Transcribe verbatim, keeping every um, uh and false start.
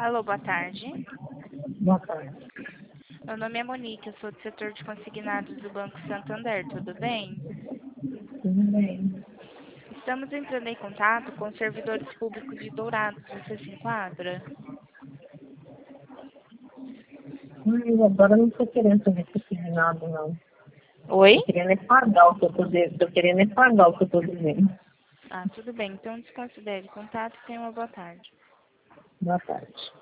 Alô, boa tarde. Boa tarde. Meu nome é Monique, eu sou do setor de consignados do Banco Santander, tudo bem? Tudo bem? Estamos entrando em contato com os servidores públicos de Dourados, você se enquadra? Ai, agora eu não estou querendo fazer consignado, não. Oi? Estou querendo é pagar o que eu estou devendo. Estou querendo é pagar o que eu estou devendo. Ah, tudo bem, então desconsidere o contato e tenha uma boa tarde. Boa tarde.